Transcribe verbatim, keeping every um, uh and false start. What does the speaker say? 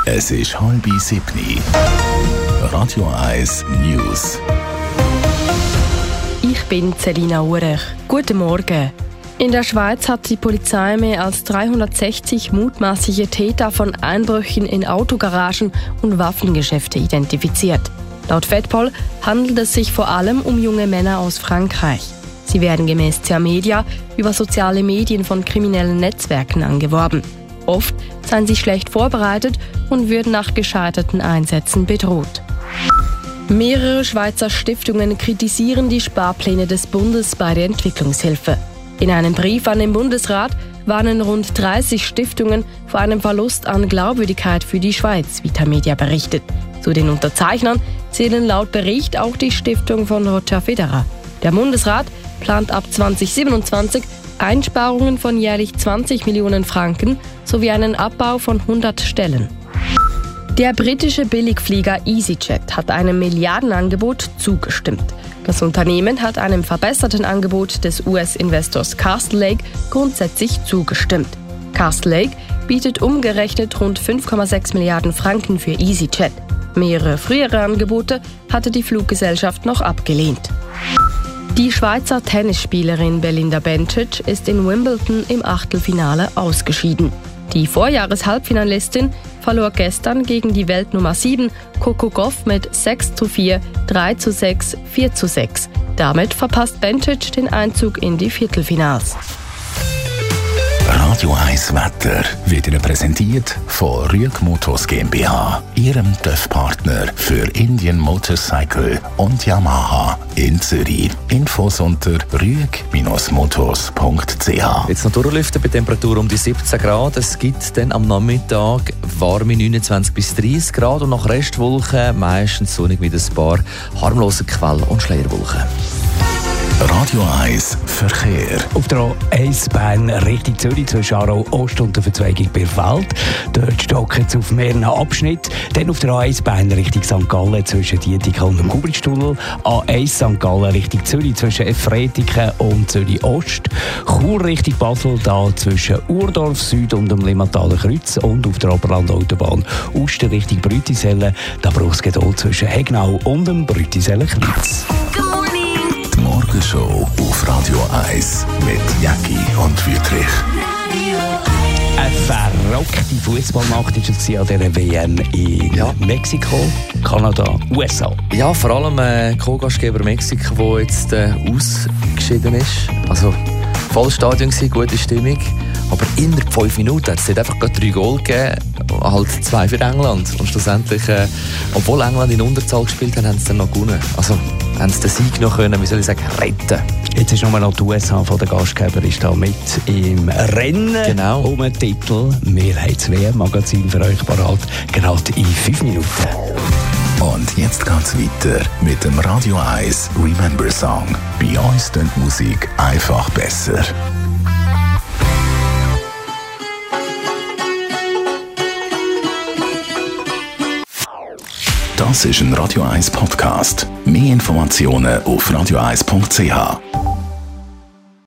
Es ist halb sieben. Radio eins News. Ich bin Selina Urech. Guten Morgen. In der Schweiz hat die Polizei mehr als dreihundertsechzig mutmaßliche Täter von Einbrüchen in Autogaragen und Waffengeschäfte identifiziert. Laut Fedpol handelt es sich vor allem um junge Männer aus Frankreich. Sie werden gemäß C A Media über soziale Medien von kriminellen Netzwerken angeworben. Oft seien sie schlecht vorbereitet und würden nach gescheiterten Einsätzen bedroht. Mehrere Schweizer Stiftungen kritisieren die Sparpläne des Bundes bei der Entwicklungshilfe. In einem Brief an den Bundesrat warnen rund dreißig Stiftungen vor einem Verlust an Glaubwürdigkeit für die Schweiz, wie Tamedia berichtet. Zu den Unterzeichnern zählen laut Bericht auch die Stiftung von Roger Federer. Der Bundesrat plant ab zwanzig siebenundzwanzig Einsparungen von jährlich zwanzig Millionen Franken sowie einen Abbau von hundert Stellen. Der britische Billigflieger EasyJet hat einem Milliardenangebot zugestimmt. Das Unternehmen hat einem verbesserten Angebot des U S-Investors Castle Lake grundsätzlich zugestimmt. Castle Lake bietet umgerechnet rund fünf Komma sechs Milliarden Franken für EasyJet. Mehrere frühere Angebote hatte die Fluggesellschaft noch abgelehnt. Die Schweizer Tennisspielerin Belinda Bencic ist in Wimbledon im Achtelfinale ausgeschieden. Die Vorjahres-Halbfinalistin verlor gestern gegen die Weltnummer sieben Coco Gauff mit sechs zu vier, drei zu sechs, vier zu sechs. Damit verpasst Bencic den Einzug in die Viertelfinals. Radio eins Wetter wird Ihnen präsentiert von Rüeg Motors GmbH, Ihrem T Ö F-Partner für Indian Motorcycle und Yamaha in Zürich. Infos unter rüeg Motors punkt c h. Jetzt noch durchlüften bei Temperatur um die siebzehn Grad. Es gibt dann am Nachmittag warme neunundzwanzig bis dreißig Grad und nach Restwolken meistens sonnig mit ein paar harmlosen Quell- und Schleierwolken. Radio eins Verkehr. Auf der A eins Bahn Richtung Zürich zwischen Aarau Ost und der Verzweigung Birfeld. Dort stocken es auf mehreren Abschnitten. Dann auf der A eins Bahn Richtung Sankt Gallen zwischen Dietikon und dem Kubrickstunnel. A eins Sankt Gallen Richtung Zürich zwischen Efretiken und Zürich Ost. Chur Richtung Basel da zwischen Urdorf Süd und dem Limmataler Kreuz. Und auf der Oberland-Autobahn Osten Richtung Brütisellen. Da braucht es Geduld zwischen Hegnau und dem Brütiseller Kreuz. Die Morgenshow auf Radio eins mit Jacki und Wüthrich. Eine verrückte Fußballnacht war es an dieser W M in ja. Mexiko, Kanada, U S A. Ja, vor allem äh, Co-Gastgeber Mexiko, der jetzt äh, ausgeschieden ist. Also, volles Stadion war, gute Stimmung. Aber innerhalb fünf Minuten hat es einfach gerade drei Goal gegeben, halt zwei für England. Und schlussendlich, äh, obwohl England in Unterzahl gespielt hat, haben sie dann noch gewonnen. Also haben sie den Sieg noch können, wie soll ich sagen, retten. Jetzt ist nochmal noch die U S A von der Gastgeber ist da mit im Rennen genau. um den Titel. Wir haben das W M-Magazin für euch parat, gerade in fünf Minuten. Und jetzt geht's weiter mit dem Radio eins Remember Song. Bei uns klingt die Musik einfach besser. Das ist ein Radio eins Podcast. Mehr Informationen auf radio eins punkt c h.